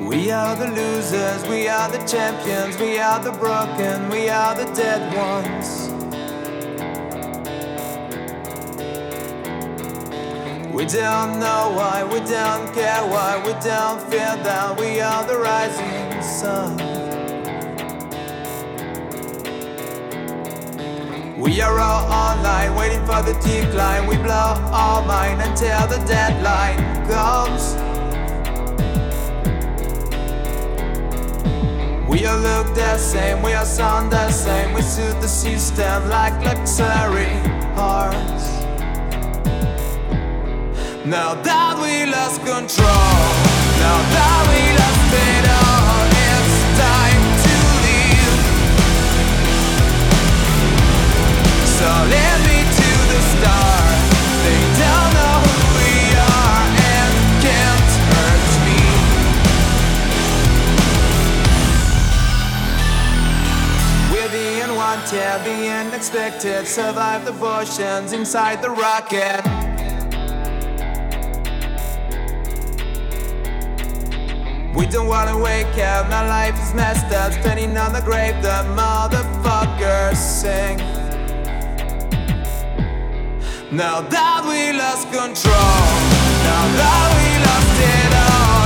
We are the losers, we are the champions, we are the broken, we are the dead ones. We don't know why, we don't care why, we don't feel that we are the rising sun. We are all online, waiting for the decline. We blow our mind until the deadline comes. We all look the same, we all sound the same. We suit the system like luxury hearts. Now that we lost control, now that we lost it all, it's time to leave. So lead me to the start. They don't know who we are and can't hurt me. We're the unwanted, the unexpected. Survive the portions inside the rocket. We don't wanna wake up, my life is messed up. Standing on the grave, the motherfuckers sing. Now that we lost control, now that we lost it all,